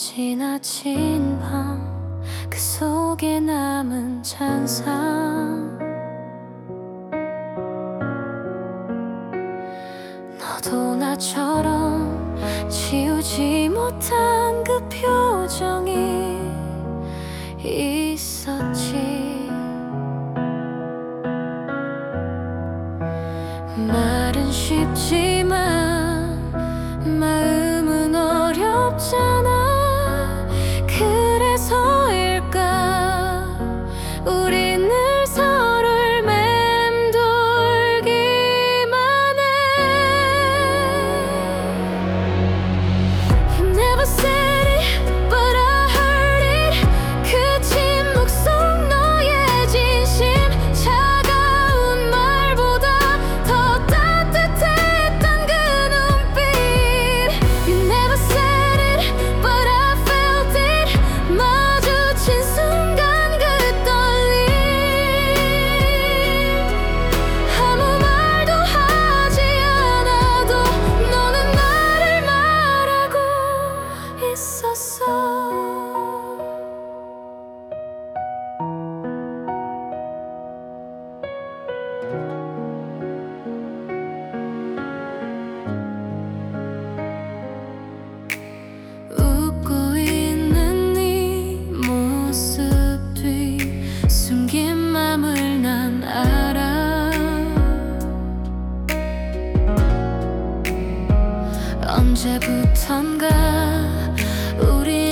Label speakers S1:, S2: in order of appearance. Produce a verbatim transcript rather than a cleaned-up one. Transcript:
S1: 지나친 밤 그 속에 남은 잔상, 너도 나처럼 지우지 못한 그 표정이 있었지. 말은 쉽지만 마음은 어렵잖아. 그래서일까 우리 늘 서로를 맴돌기만 해. You never said it, but I heard it. 그 침묵 속 너의 진심, 차가운 말보다 더 따뜻했던 그 눈빛. You never said it, but I felt it. 마주친 순간 그 떨림, 아무 말도 하지 않아도 너는 나를 말하고 있었어. 웃고 있는 네 모습 뒤 숨긴 맘을 난 알아. 언제부턴가 우리